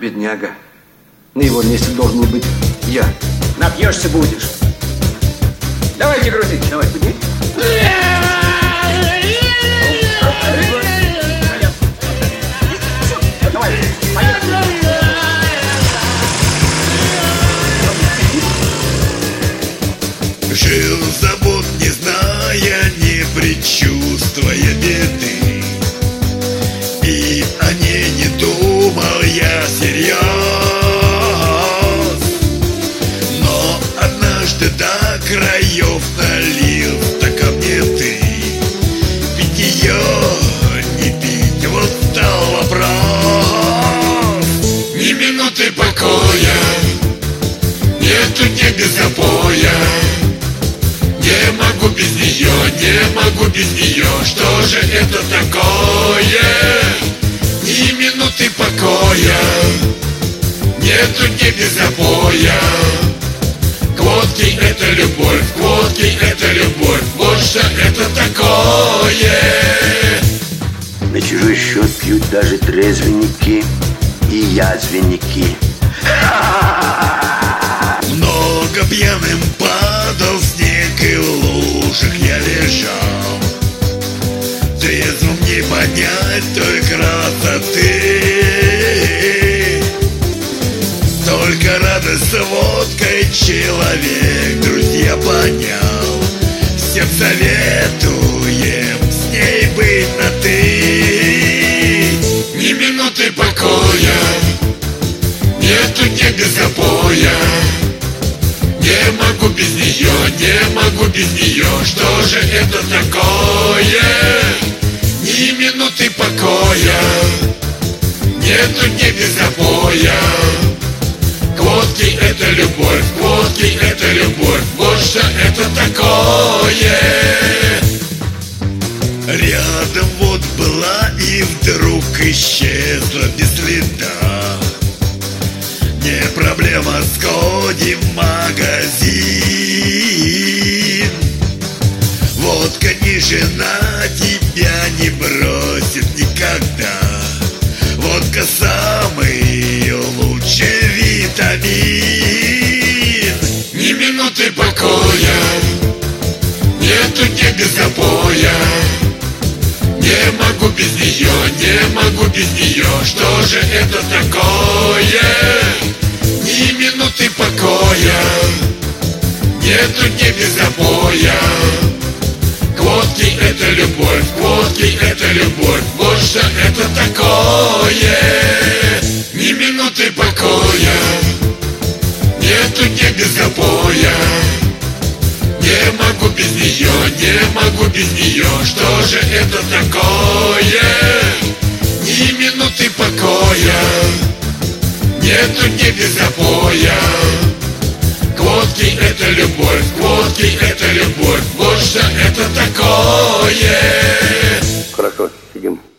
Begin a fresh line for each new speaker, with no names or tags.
Бедняга. На его месте должен был быть я.
Напьешься будешь. Давайте грузить. Давай, подними. Давай, поехали.
Жил забот, не зная, не предчувствуя беды, и о ней не думал я всерьез. Но однажды до краев налил-то ко мне ты. Пить ее, не пить, вот стал вопрос. Ни минуты покоя, нету дня без запоя. Не могу без нее, не могу без нее. Что же это такое? Ни минуты покоя, нету дня без запоя. К водке это любовь, к водке это любовь. Вот что это такое.
На чужой счет пьют даже трезвенники и язвенники.
Много пьяным падал снег, и в лужах я лежал. Трезвым не понять той красоты. Только радость с водкой человек, друзья, понял. Всем советуем с ней быть на ты. Ни минуты покоя, нету дня без запоя. Не могу без нее, не могу без нее. Что же это такое? Ни минуты покоя, нету дня без запоя. К водке это любовь, к водке это любовь. Вот что это такое. Рядом вот была и вдруг исчезла без следа. Не проблема, сходим в магазин. Водка не жена, тебя не бросит никогда. Водка самый лучший витамин. Ни минуты покоя, нету дня без запоя. Не могу без нее, не могу без нее. Что же это такое? Ни минуты покоя, нету дня без запоя. К водке это любовь, к водке это любовь. Вот что это такое. Ни минуты покоя, нету дня без запоя. Не могу без нее, не могу без нее. Что же это такое? Ни минуты покоя, нету дня без запоя. К водке это любовь, к водке это любовь. Вот что это такое.
Хорошо, сидим.